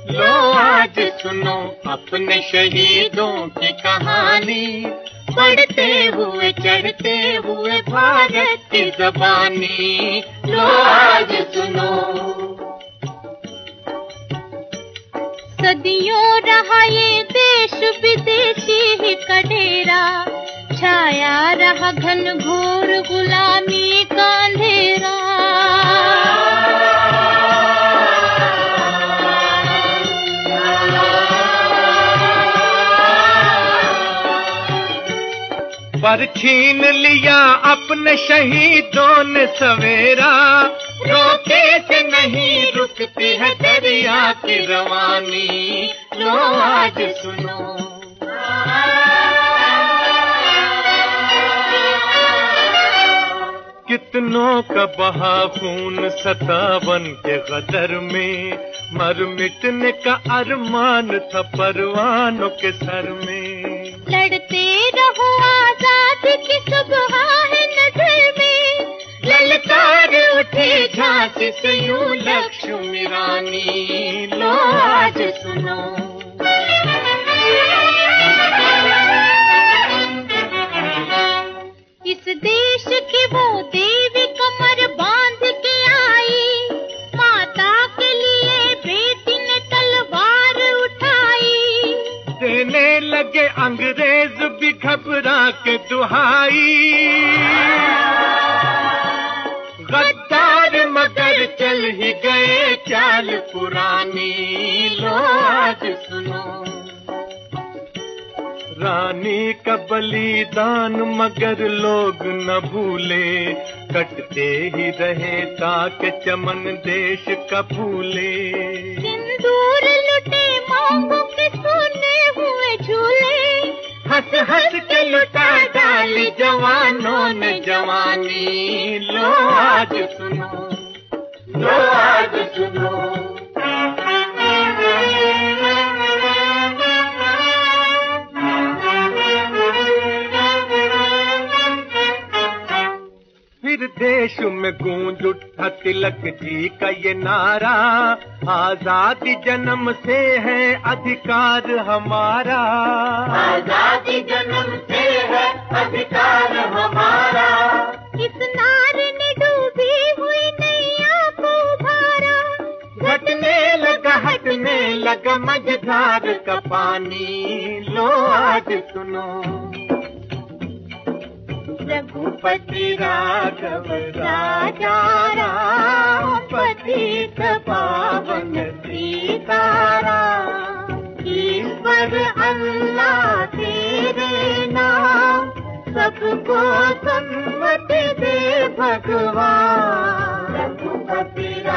लो आज सुनो अपने शहीदों की कहानी, बढ़ते हुए चढ़ते हुए भारत की ज़बानी। लो आज सुनो। सदियों रहा ये देश विदेशी ही का डेरा, छाया रहा घन घोर गुलामी का अंधेरा। पर छीन लिया अपने शहीदों ने सवेरा, रोके से नहीं रुकती है दरिया की रवानी। लो आज सुनो। कितनों का बहा खून 57 के गदर में, मर मिटने का अरमान था परवानों के सर में। लड़ते रहो आजादी की सुबह है नजर में, ललकार उठी झांसी से यूं लक्ष्मी रानी। लो आज सुनो। इस देश की वो देवी कमर बांध के आई, माता के लिए बेटी ने तलवार उठाई। देने लगे अंग्रेज भी घबरा के दुहाई, गद्दार मगर चल ही गए चाल पुरानी। लो आज सुनो। रानी का बलिदान मगर लोग न भूले, कटते ही रहे ताकि चमन देश का फूले। सिंदूर लुटे मांगों के सोने हुए झूले, हंस हंस के लुटा डाली जवानों ने जवानी। लो आज सुनो। लो आज सुनो। फिर देश में गूंज उठा तिलक जी का ये नारा, आजादी जन्म से है अधिकार हमारा। आजादी जन्म से है अधिकार हमारा। इस नारे ने डूबी हुई नैया को उभारा, हटने लगा मझधार का पानी। लो आज सुनो। रघुपति राघव राजा राम, पतित पावन सीताराम। ईश्वर अल्लाह तेरे नाम, सबको सन्मति दे भगवान। रघुपति